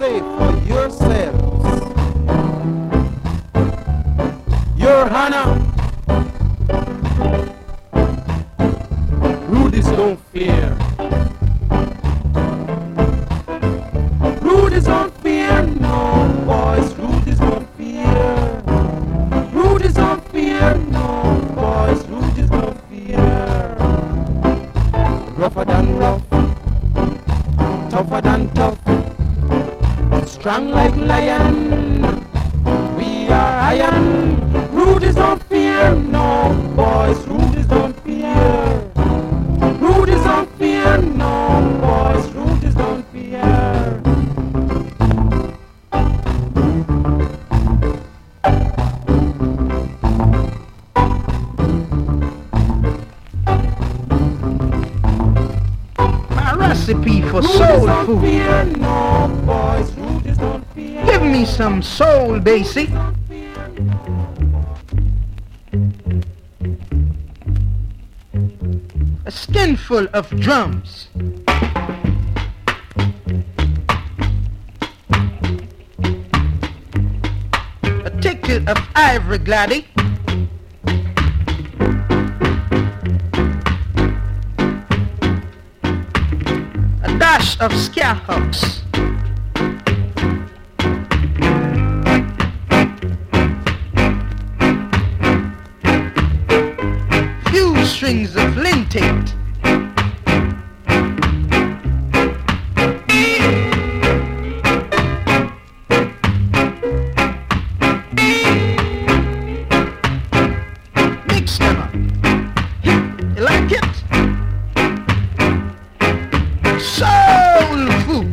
say for yourselves, Your Honor, Rudies don't fear. Rudies don't fear, no boys, Rudies don't fear. Rudies don't fear, no boys, Rudies don't fear. Rougher than rough, tougher than tough, strong like lion, we are iron. Rudies don't fear, no boys, Rudies don't fear. Rudies don't fear, no boys, Rudies don't fear. My recipe for soul food. Fear, no boys, Rudies don't fear. Give me some soul, basic. A skinful of drums. A ticket of ivory gladdy. A dash of scallops. Few strings of lintate. Mix them up. You like it? Soul food.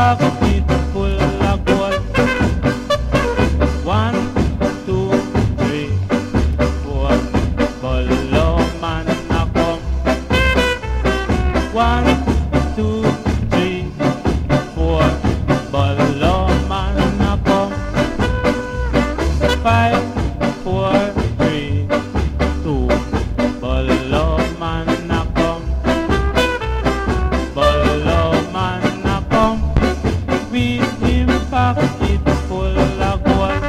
pocket full of gold. 1, 2, 3, 4. Bolo man a come. 1, 2, 3, 4. Bolo man a come. 5, 4, 3, 2. Bolo man a come. Bolo man a come. With him pocket full of gold.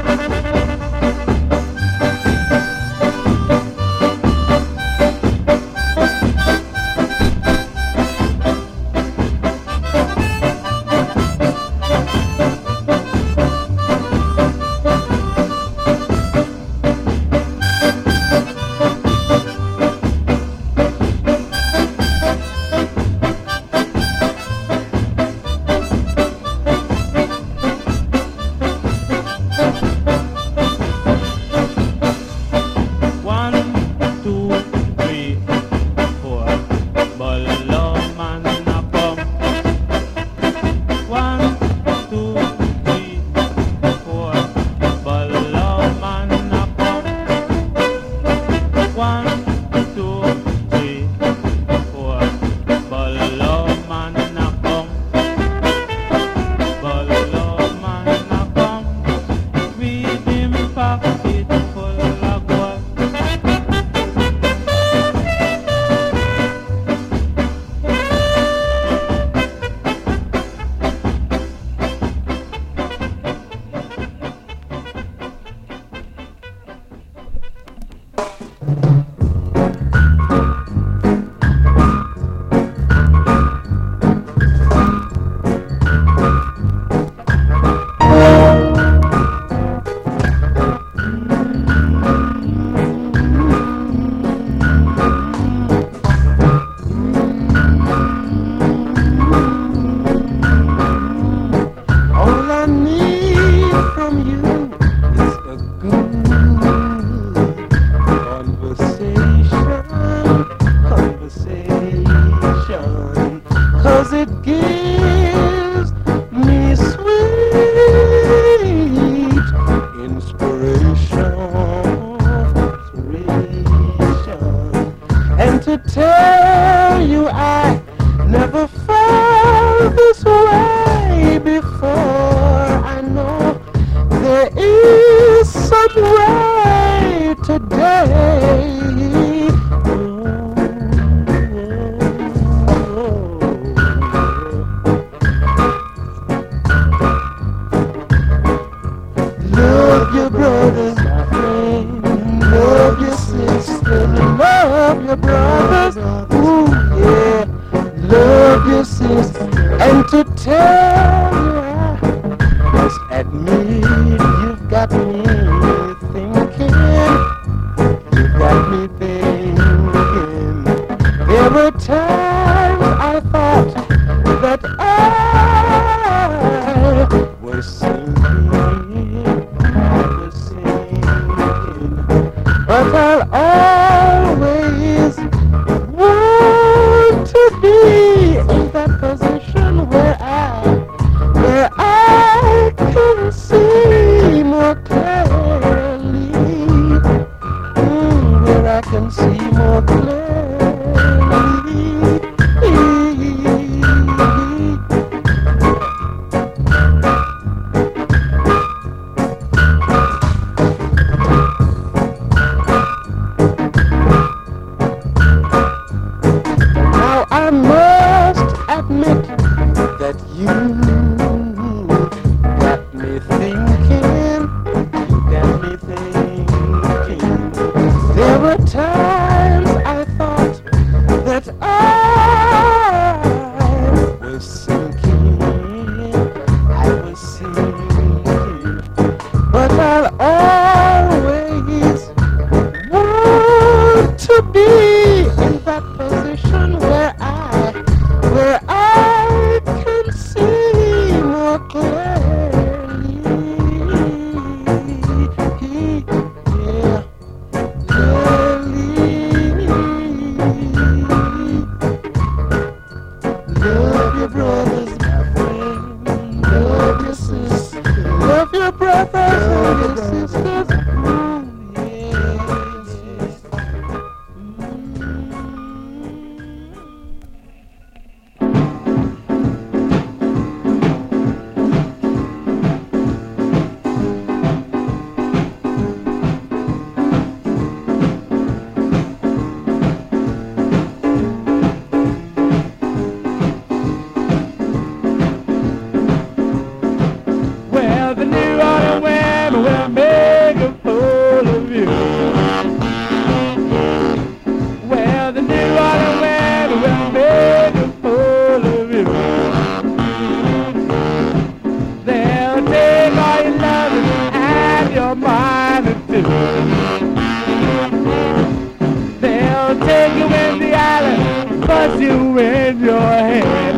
bust you in your head.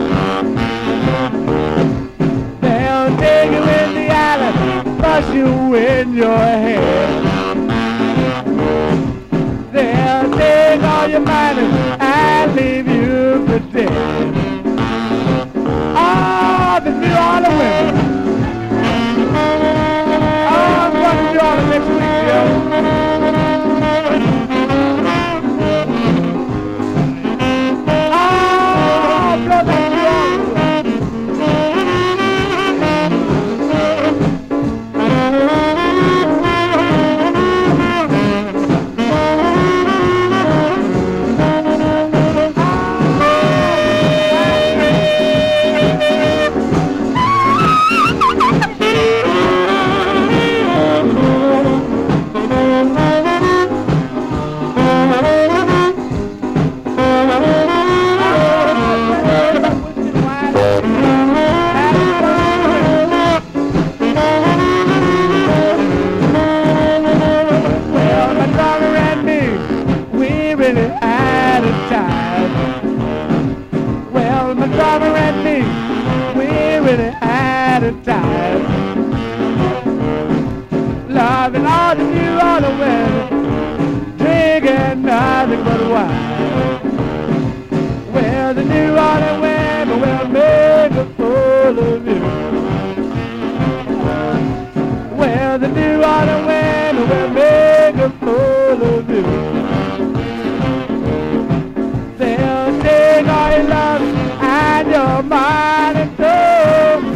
They'll take you in the alley, bust you in your head. They'll take all your money and leave you for dead. Ah, the New Orleans women. Ah, I'm going to New Orleans next week, Joe. Loving all the New Orleans women, drinking nothing but wine. Well, the New Orleans women will make a fool of you. Well, the New Orleans women will make a fool of you. They'll take all your love and your mind and soul.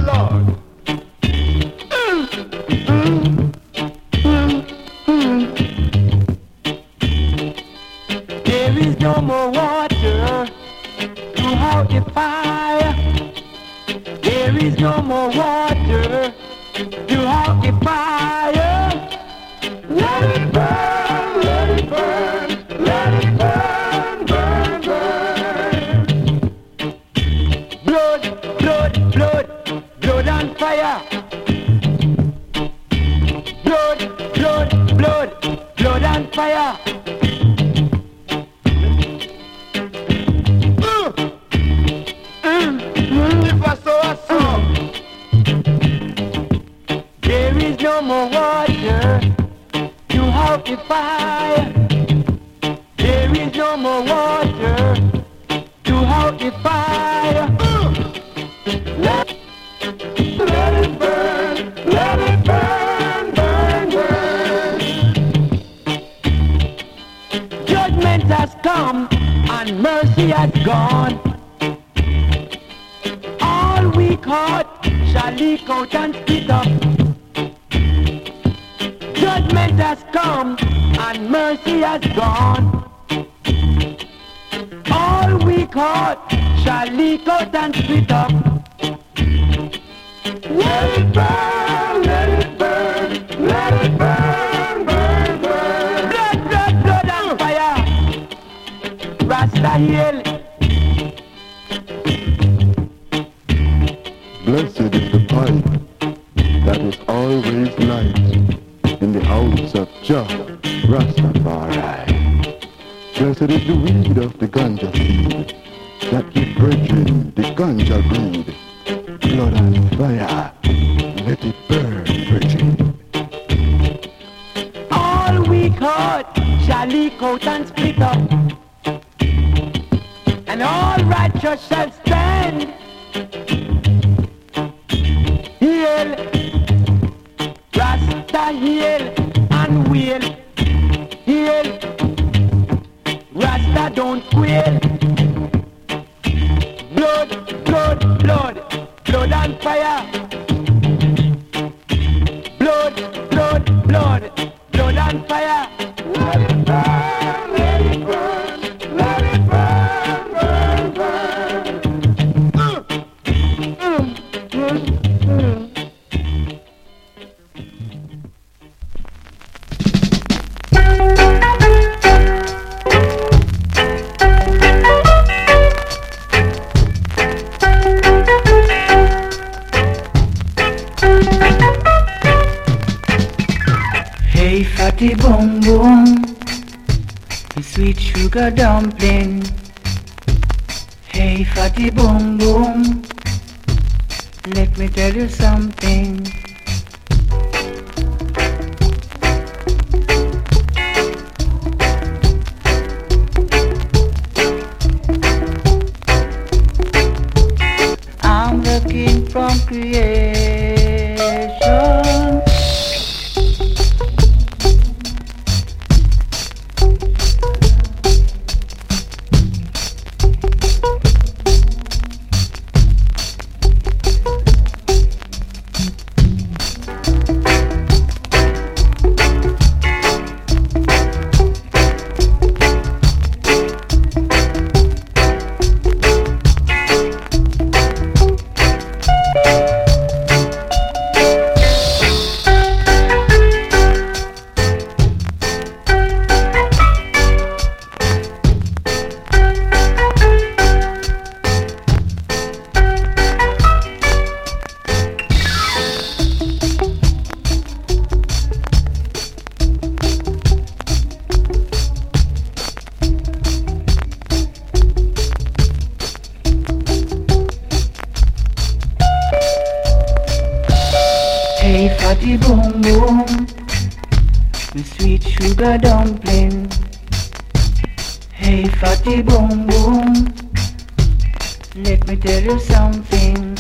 Lord. There is no more water to out the fire. There is no more water to out the fire. Let it burn, let it burn, let it burn, burn, burn. Blood, blood, blood, blood and fire. Blood, blood, blood, blood and fire. If I saw a song, there is no more water to out the fire. There is no more water to out the fire. Let it burn, let it burn, burn, burn. Judgment has come and mercy has gone. All we caught shall leak out and split up. Judgment has come and mercy has gone. All we caught shall leak out and split up. Let it burn, let it burn, let it burn, burn, burn. Blood, blood, blood and fire. Rasta Hill. Blessed is the pipe that is always light in the house of Jah Rastafari. Blessed is the weed of the ganja seed that give brethren the ganja breed. Blood and fire, let it burn, brethren. All we caught shall leak out and split up, and all righteous shall stand. Heal, Rasta heal and wail. Heal, Rasta don't quail. Blood, blood, blood, blood and fire. Blood, blood, blood, blood and fire. Let it burn, let it burn, let it burn, burn, burn. Hey fatty boom boom, the sweet sugar dumpling. Hey fatty boom boom, let me tell you something. I'm the king from creation. Hey fatty boom boom, the sweet sugar dumpling. Hey fatty boom boom, let me tell you something.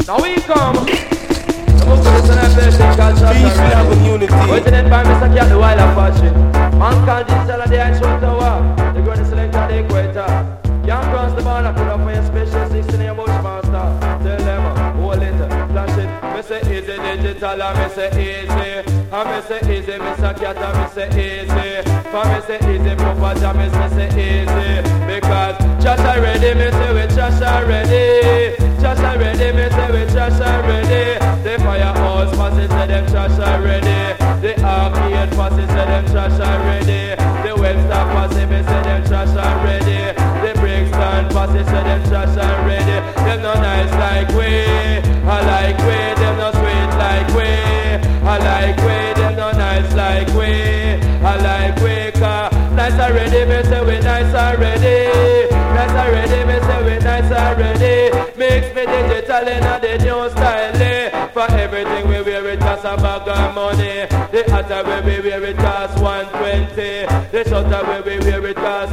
Now we come. The book of the son of blessing called Peace, love, and unity. waiting by Mr. Cat, the wild Apache. Man called Giselle of the Ice Tower. The greatest selector, the equator. Can't cross the border, put up for your special 16 year Bushmaster. Tell them, hold it, flash it. Me say easy digital, and me say easy. And me say easy, Mr. Cat, and me say easy. For me say easy, proper me say easy. Because Josh already, me say we Josh already. Josh already, me say we Josh already. The firehouse passes, say them Josh already. The arcade passes, say them Josh already. The Webster passes, me say them Josh already. The Brixton passes, say them Josh already. Them no nice like we, I like we. Them no sweet like we, I like we. Them no nice like we, I like we. Cause nice already, me say we nice already. Nice already, me say we nice already. Mix me digital in the new style. For everything we wear it costs a bag of money. The hatter we wear it costs 120. The shutter we wear it costs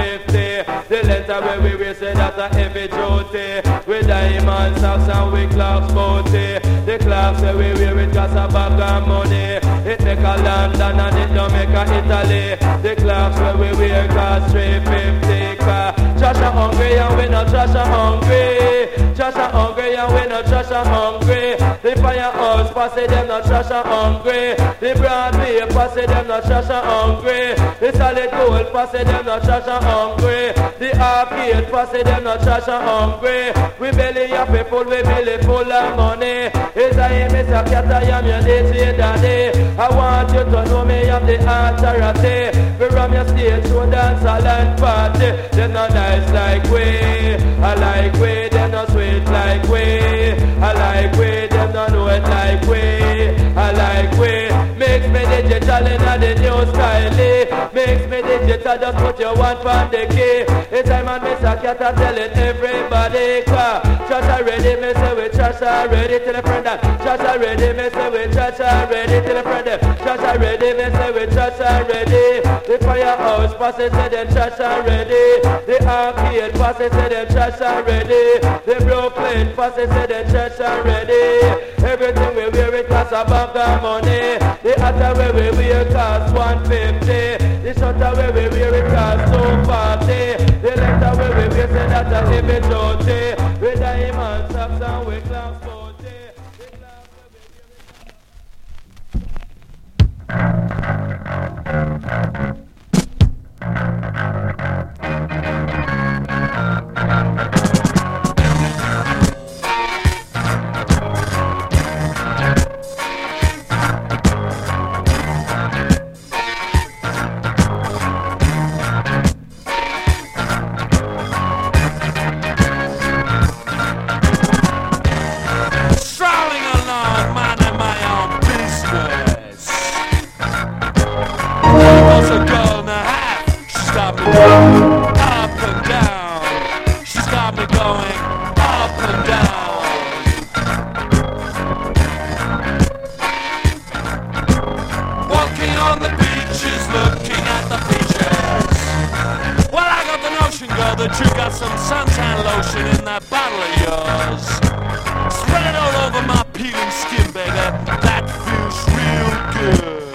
250. The letter we wear say that's a heavy duty. With diamond socks and we clocks booty. The clocks we wear it costs a bag of money. It make a London and it don't make a Italy. The clocks we wear costs 350. Josh are hungry and we not Josh are hungry. Josh are hungry and we not Josh are hungry. The firehouse pass it, them not Josh are hungry. The Broadway pass it, them not Josh are hungry. The solid gold pass it, them not Josh are hungry. The arcade pass it, them not Josh are hungry. We belly happy full, we belly full of money. It's I am Mr. Cat, I am your DJ daddy. I want you to know me, I'm the authority. We run your stage show, dance, a land party. Them not nice like we, I like we. Them not sweet like we, I like we. Them not know it like we, I like we. Mix me digital in the new style. Mix me digital, just put your one on the key. It's time and Mr. Cat are telling everybody. Trash already, me say we trash already. Tell a friend that trash already, me say we trash already. Tell a friend that trash already, me say we trash already. The firehouse passes, say them trash already. The arcade passes, say them trash already. The Brooklyn passes, say them trash already. Everything we wear it costs a bag of money. The hatter we wear costs 150. The shutter we wear it costs 240. The letter we wear say that's a heavy duty. With diamond socks and with clocks booty. Up and down, she's got me going up and down. Walking on the beaches, looking at the beaches. Well, I got the notion, girl, that you got some suntan lotion in that bottle of yours. Spread it all over my peeling skin, baby. That feels real good.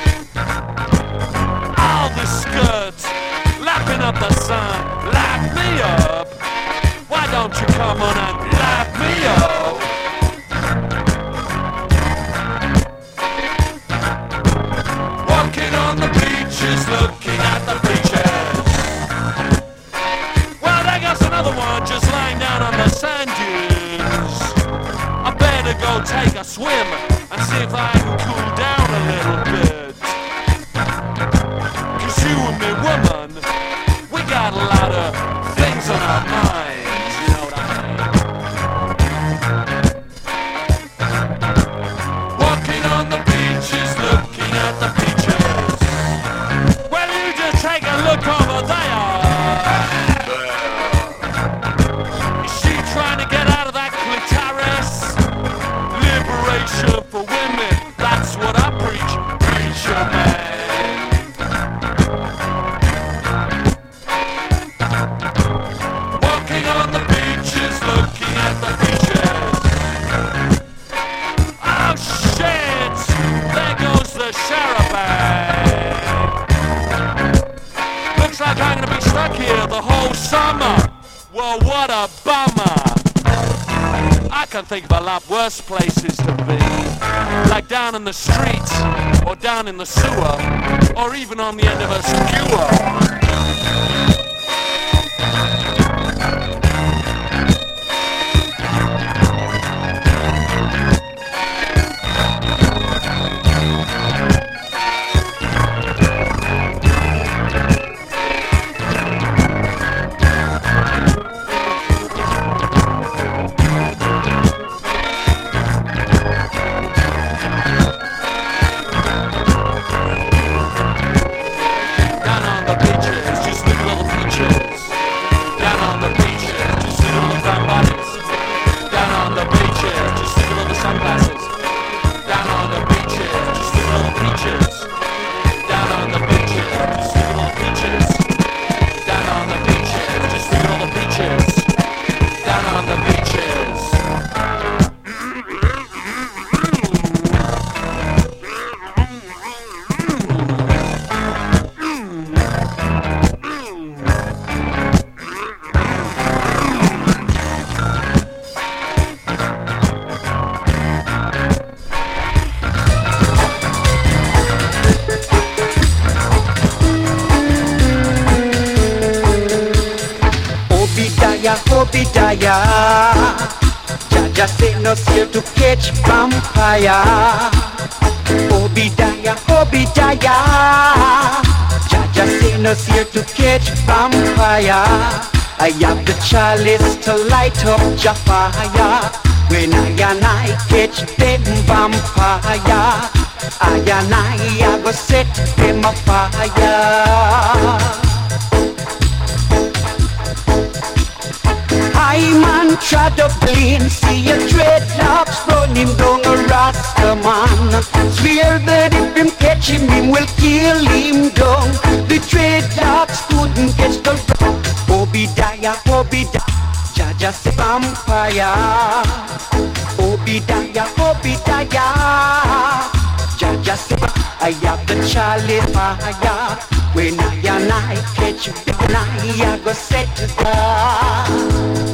All the skirts lapping up the sun, lap me up. Why don't you come on and lap me up? Walking on the beaches, looking at the beaches. Well, there goes another one just lying down on the sand dunes. I better go take a swim and see if I can cool down a little bit. 'Cause you and me, woman, we got a lot of things on our minds, you know what I mean? Walking on the beaches, looking at the beaches. Well, you just take a look over there. Is she trying to get out of that clitoris? Liberation for women. Well, what a bummer. I can think of a lot worse places to be. Like down in the streets, or down in the sewer, or even on the end of a skewer. Jaja sent us here to catch vampire. Obadiah, Obadiah. Jaja sent us here to catch vampire. I have the chalice to light up the fire. When I catch them vampire, I go set them afire. I man trod up clean, see your dreadlocks running down a Rasta man. Swear that if him catch him, him will kill him down. The dreadlocks couldn't catch the Obadiah, Obadiah, Jaja say vampire. Obadiah, Obadiah, Jaja say I have the chalice fire. When I catch you, I go set to die.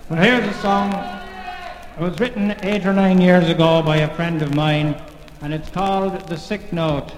Well, here's a song. It was written 8 or 9 years ago by a friend of mine, and it's called The Sick Note.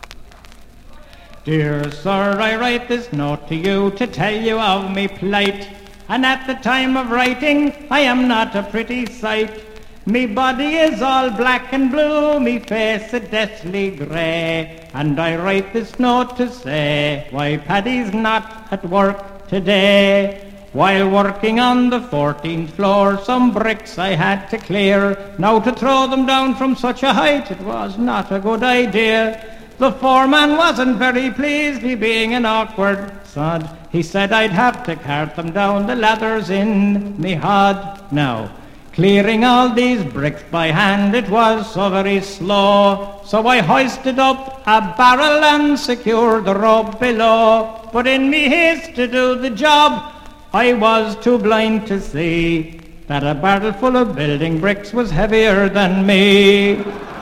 Dear sir, I write this note to you to tell you of me plight, and at the time of writing I am not a pretty sight. Me body is all black and blue, me face a deathly grey, and I write this note to say why Paddy's not at work today. While working on the 14th floor, some bricks I had to clear. Now to throw them down from such a height, it was not a good idea. The foreman wasn't very pleased, he being an awkward sod. He said I'd have to cart them down, the ladders in me hod. Now, clearing all these bricks by hand, it was so very slow. So I hoisted up a barrel and secured the rope below. But in me haste to do the job, I was too blind to see that a barrel full of building bricks was heavier than me.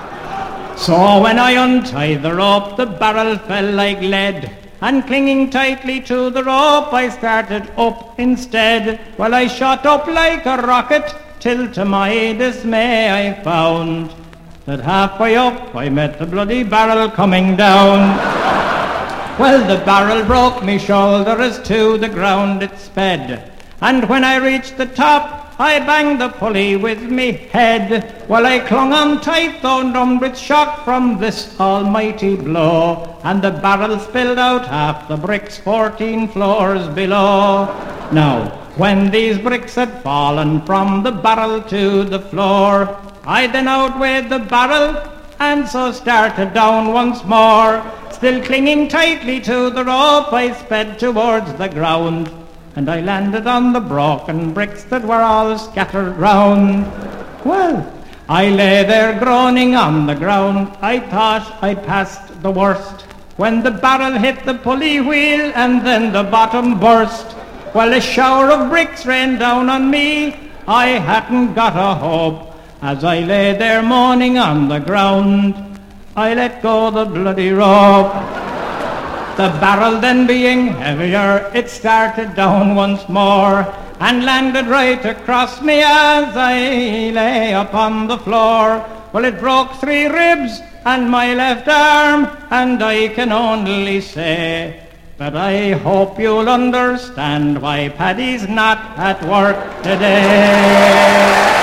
So when I untied the rope, the barrel fell like lead, and clinging tightly to the rope, I started up instead. Well, I shot up like a rocket, till to my dismay I found that halfway up I met the bloody barrel coming down. Well, the barrel broke me shoulder as to the ground it sped, and when I reached the top, I banged the pulley with me head. Well, I clung on tight, though numbed with shock from this almighty blow, and the barrel spilled out half the bricks 14 floors below. Now, when these bricks had fallen from the barrel to the floor, I then outweighed the barrel, and so started down once more. Still clinging tightly to the rope, I sped towards the ground, and I landed on the broken bricks that were all scattered round. Well, I lay there groaning on the ground. I thought I'd passed the worst, when the barrel hit the pulley wheel, and then the bottom burst. Well, a shower of bricks rained down on me. I hadn't got a hope. As I lay there moaning on the ground, I let go the bloody rope. The barrel then being heavier, it started down once more, and landed right across me as I lay upon the floor. Well, it broke 3 ribs and my left arm, and I can only say that I hope you'll understand why Paddy's not at work today.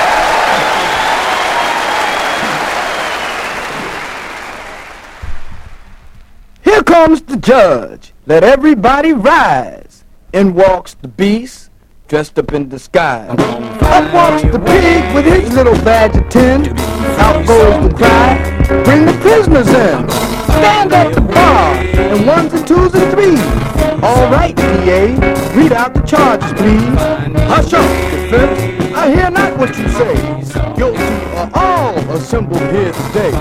Here comes the judge. Let everybody rise. In walks the beast, dressed up in disguise. Up walks the pig with his little badge of tin. Out goes the guy, bring the prisoners in. Stand at the bar, and 1s and 2s and 3s. All right, DA, read out the charges, please. Hush up, defense, I hear not what you say. Guilty are all assembled here today.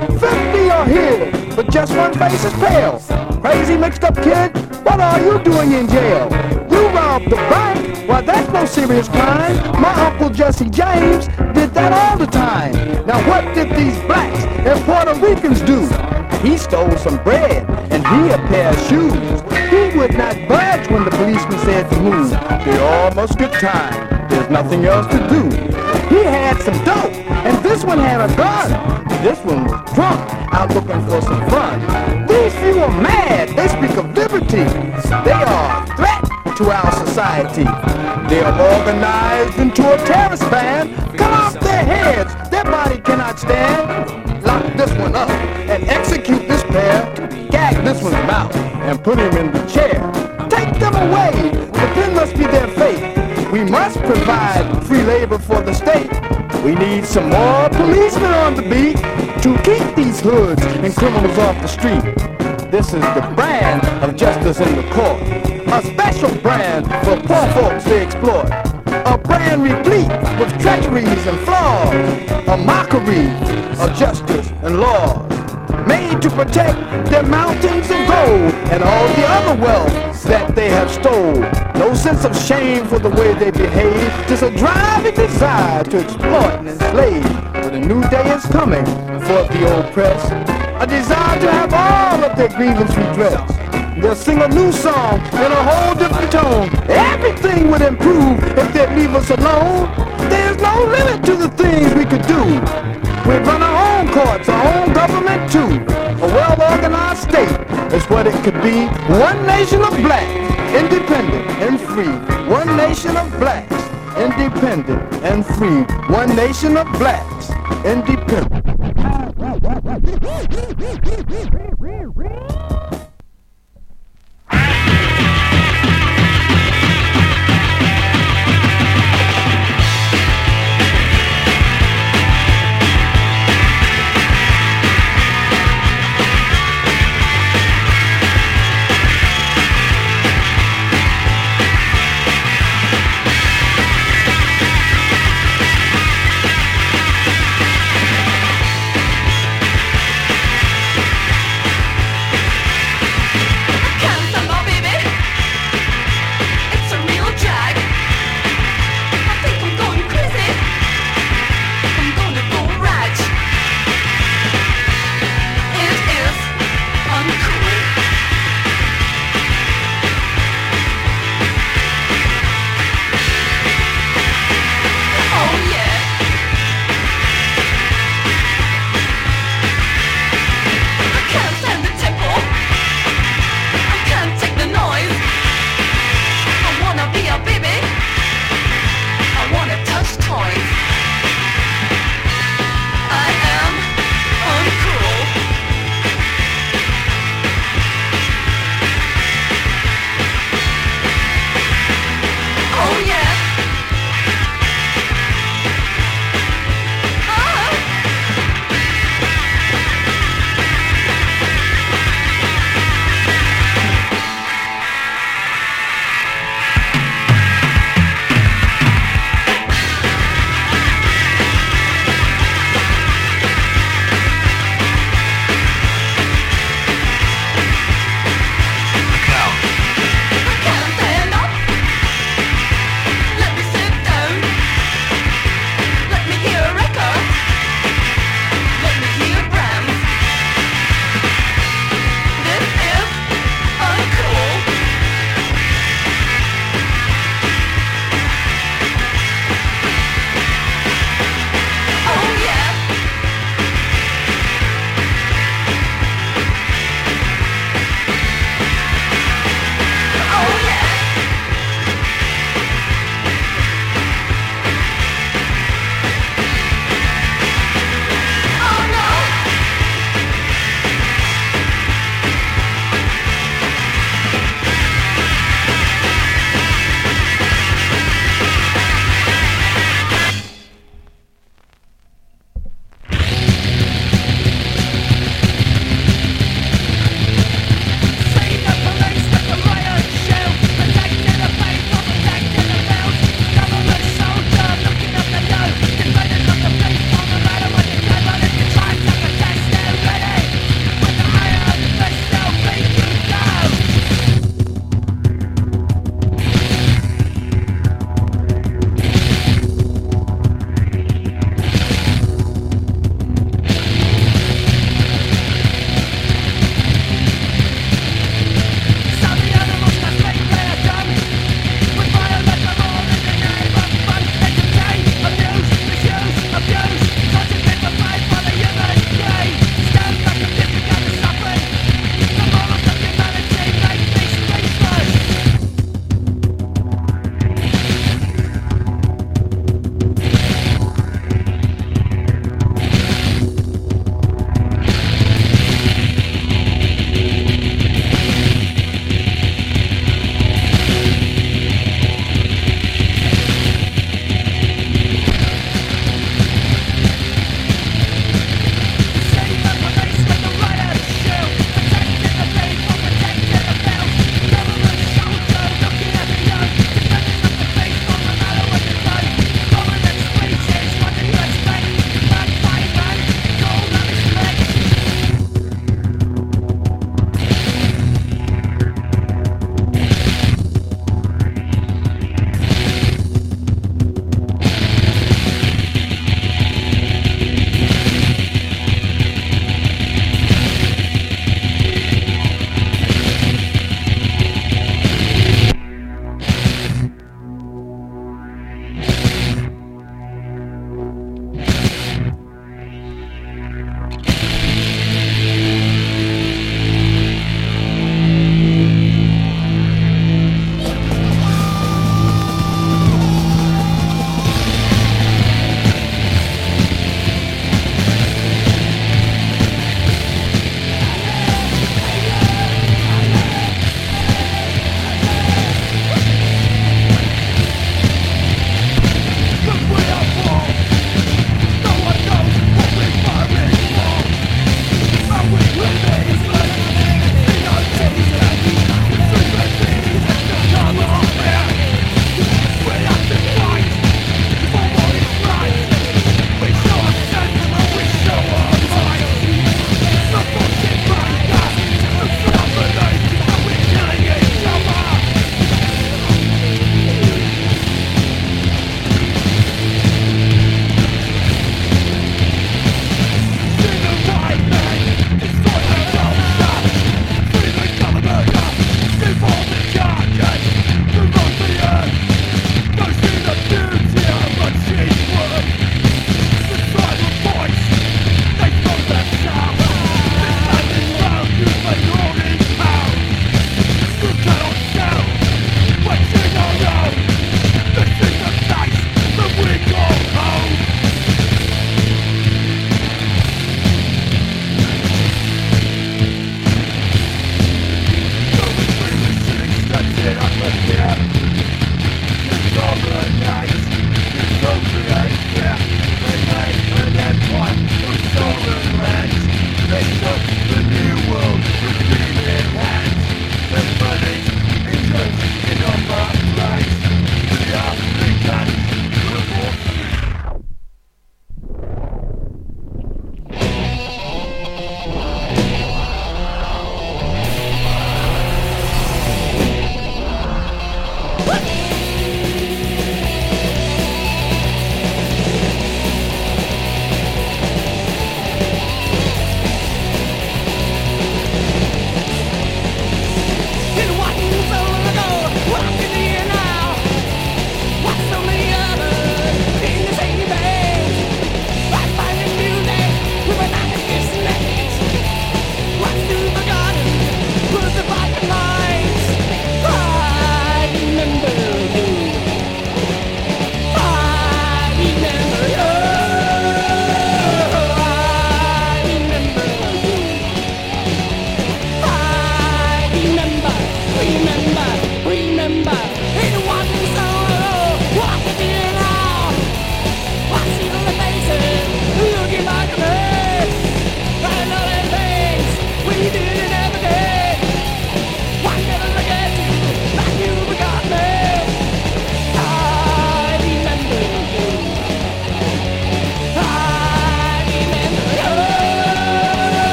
50 are here, but just one face is pale. Crazy mixed up kid, what are you doing in jail? You robbed the bank? Why, that's no serious crime. My Uncle Jesse James did that all the time. Now what did these blacks and Puerto Ricans do? He stole some bread, and he a pair of shoes. He would not budge when the policeman said to move. They all must get time. There's nothing else to do. He had some dope, and this one had a gun. This one was drunk, out looking for some fun. These few are mad. They speak of liberty. They are a threat to our society. They are organized into a terrorist band. Cut off their heads. Their body cannot stand. Lock this one up and execute this pair. Gag this one's mouth and put him in the chair. Take them away. The pen must be their fate. We must provide free labor for the state. We need some more policemen on the beat to keep these hoods and criminals off the street. This is the brand of justice in the court. A special brand for poor folks to exploit. A brand replete with treacheries and flaws. A mockery of justice and laws. Made to protect their mountains of gold and all the other wealth that they have stole. No sense of shame for the way they behave, just a driving desire to exploit and enslave. But a new day is coming for the oppressed, a desire to have all of their grievance redressed. they'll sing a new song in a whole different tone. Everything would improve if they'd leave us alone. There's no limit to the things we could do. We'd run our own courts, our own government too. A well-organized state is what it could be. One nation of blacks, independent and free. One nation of blacks, independent and free. One nation of blacks, independent.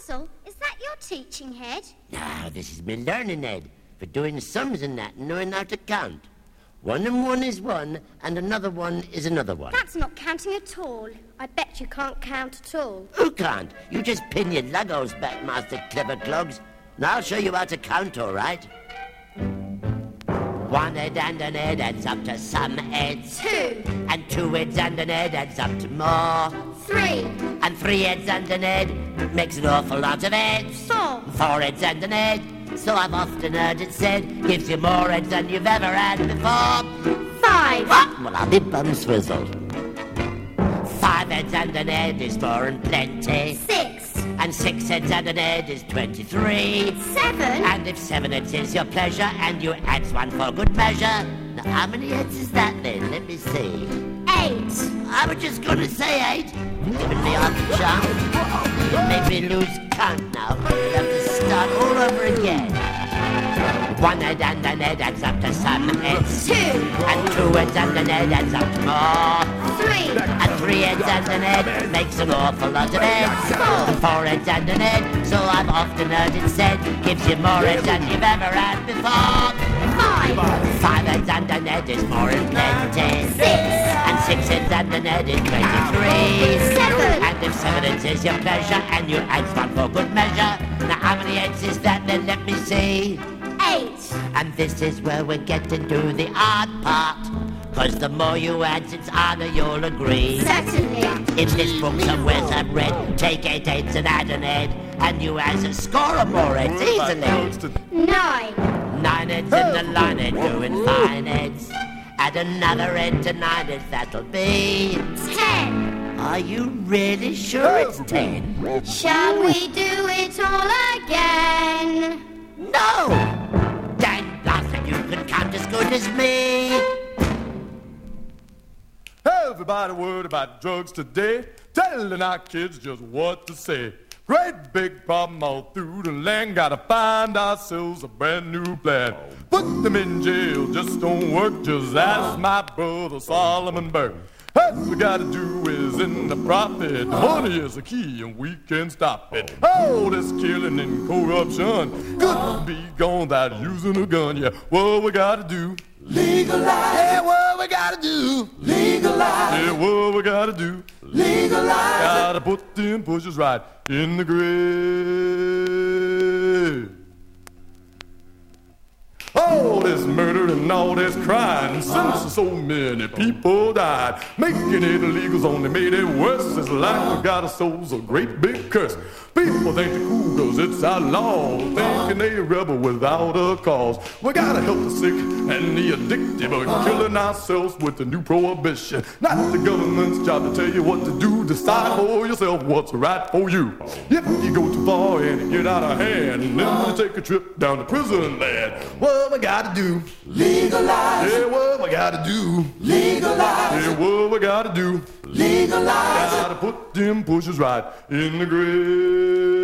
Basil, is that your teaching head? No, this is my learning head for doing sums and that and knowing how to count. 1 and 1 is 1, and another 1 is another 1. That's not counting at all. I bet you can't count at all. Who can't? You just pin your Legos back, Master Clever Clogs, and I'll show you how to count, all right? 1 head and an head adds up to some heads. 2. And 2 heads and an head adds up to more. 3. And 3 heads and an head makes an awful lot of heads. 4. 4 heads and an head, so I've often heard it said, gives you more heads than you've ever had before. 5. What? Well, I'll be bum swizzled. 5 heads and an head is more than plenty. 6. And 6 heads and an head is 23. 7. And if 7 heads is your pleasure, and you adds 1 for good measure. Now, how many heads is that then? Let me see. 8. I was just gonna say 8. You're giving me half a chance. You made me lose count now. We'll have to start all over again. 1 head and an head adds up to some heads. 2. And 2 heads and an head adds up to more. 3. And 3 heads and an head makes an awful lot of heads. 4. 4 heads and an head, so I've often heard it said, gives you more heads than you've ever had before. 5. 5 heads and an head is more than plenty. 6. And 6 heads and an head is 23. 7. And if 7 heads is your pleasure, and you add 1 for good measure. Now how many heads is that then? Let me see. 8. And this is where we're getting to the hard part. 'Cause the more you add, it's harder, you'll agree. Certainly. In this book somewhere I've read, take 8 heads and add an head, and you has a score of more heads easily. 9. 9 heads in the line and doing fine heads. Add another head to 9 heads, that'll be 10. Are you really sure it's 10? Shall we do it all again? No! Dang blasted, you can count as good as me. Everybody worried about drugs today, telling our kids just what to say. Great big problem all through the land, gotta find ourselves a brand new plan. Put them in jail, just don't work, just ask my brother Solomon Burke. What we gotta do is in the profit, money is the key and we can stop it. All this killing and corruption, could be gone without using a gun, yeah, what we gotta do? Legalize. Yeah, what we gotta do? Legalize. Yeah, what we gotta do? Legalize. Gotta put them pushes right in the grave. All this murder and all this crime, since so many people died, making it illegal's only made it worse. It's like we got ourselves a great big curse. People think they're cool 'cause it's outlawed, thinking they rebel without a cause. We gotta help the sick and the addicted, but killing ourselves with the new prohibition. Not the government's job to tell you what to do. Decide for yourself what's right for you. If you go too far and you get out of hand, then you take a trip down to prison land. What we gotta do? Legalize. Yeah, what we gotta do? Legalize. Yeah, what we gotta do? Legalize. Gotta put them pushes right in the grave.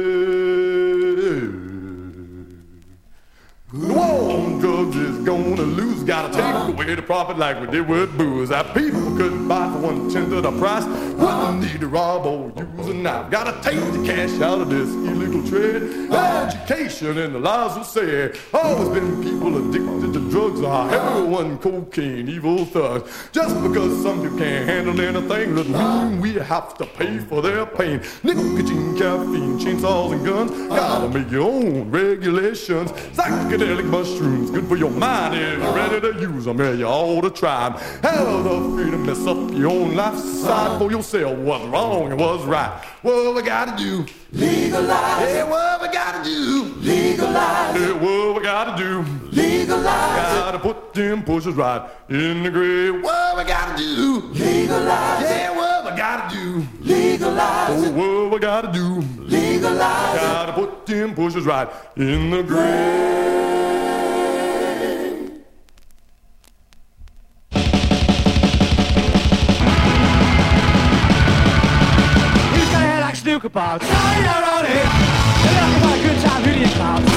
The war on drugs is gonna lose. Gotta take away the profit like we did with booze. Our people couldn't buy for 1/10 of the price. Wouldn't need to rob or use a knife. Gotta take the cash out of this illegal trade. Education and the laws will say always been people addicted to drugs or heroin, cocaine, evil thugs. Just because some people can't handle anything doesn't mean we have to pay for their pain. Nicotine, caffeine, chainsaws and guns. Gotta make your own regulations. Psychedelic mushrooms, good for your mind. If you're ready to use them, yeah, you ought to try them. Have the freedom, mess up your own life. Decide for yourself what's wrong and what's right. What we gotta do? Legalize. Yeah, what we gotta do? Legalize. Yeah, what we gotta do? Legalize. Gotta put them pushes right in the grave. What we gotta do? Legalize. Yeah, what we gotta do? Legalize. Oh, what we gotta do? Legalize. Gotta put them pushes right in the grave. Snooker bars. They're looking for a good time, who do you call?